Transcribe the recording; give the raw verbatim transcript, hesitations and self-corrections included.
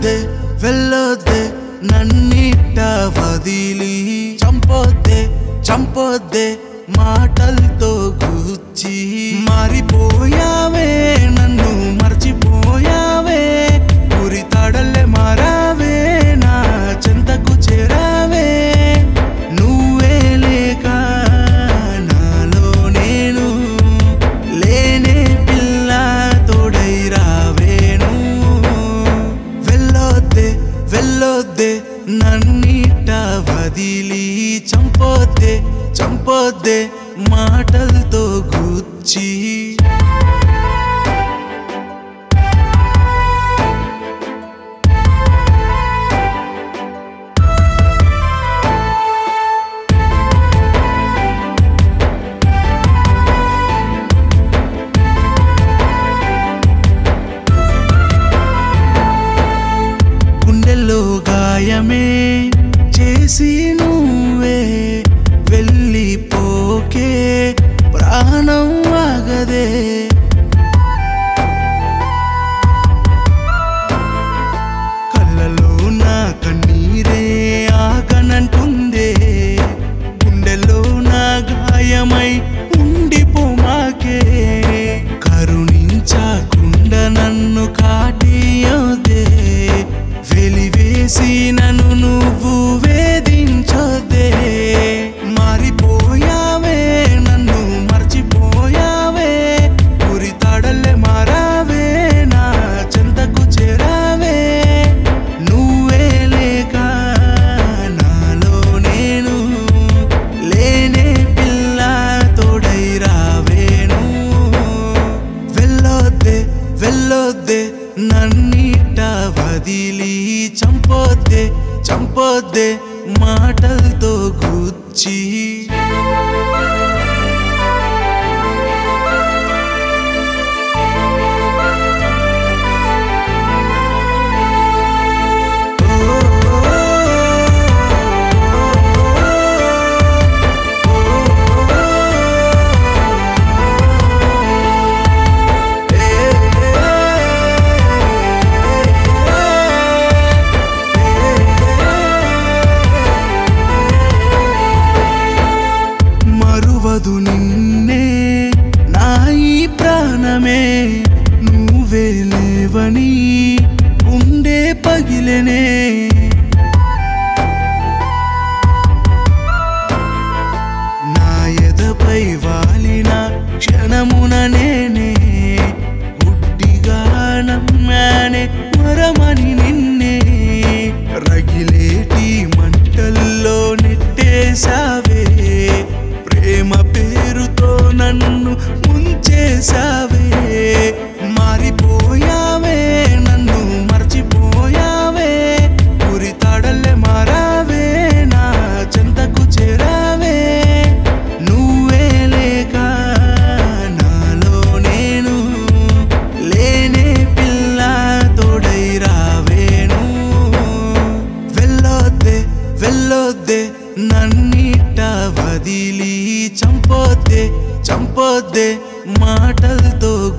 వెళ్ళొద్దే వెళ్ళొద్దే నన్నిట్ట వదిలి చంపొద్దే చంపొద్దే మాటలతో గుచ్చి మారిపోయావే నన్ను మర్చిపోయావే ఊరి తాడల్లే మారావే నా చెంతకు చేరావే నువ్వే లేక నాలో నేను లేనే పిల్ల తోడై రావేను వెళ్ళొద్దే వెళ్ళొద్దే నన్నిట్ట వదిలి చంపొద్దే చంపొద్దే మాటలతో గుచ్చి గుండెల్లో గాయమే చేసి నువ్వే వెళ్ళిపోకే ప్రాణం ఆగదే కళ్ళలో నా కన్నీరే ఆగనంటుందే గుండెలో నా గాయమై ఉండిపోమాకే కరుణించకుండా నన్ను కాటియోదే వెలివేసి నన్ను నువ్వు వేధించొద్దే మారిపోయావే నన్ను మర్చిపోయావే ఊరి తాడల్లే మారావే నా చెంతకు చేరావే నువ్వే లేక నాలో నేను లేనే పిల్ల తోడై రావేను వెళ్ళొద్దే వెళ్ళొద్దే నన్నిట్ట వదిలి చంపొద్దే చంపొద్దే మాటలతో గుచ్చి మరువదు నిన్నే నా ఈ ప్రాణమే నువ్వే లేవని గుండె పగిలెనే నా ఎదపై వాలిన క్షణమున నేనే గుడ్డిగా నమ్మానే మరమని నిన్నే రగిలేటి మంటల్లో నెట్టేశావే ప్రేమ పేరుతో నన్ను ముంచేశావే మారిపోయావే నన్ను మర్చిపోయావే ఊరి తాడల్లే మారావే నా చెంతకు చేరావే నువ్వే లేక నాలో నేను లేనే పిల్ల తోడై రావేను వెళ్ళొద్దే వెళ్ళొద్దే నన్నిట్ట వదిలి చంపొద్దే చంపొద్దే మాటలతో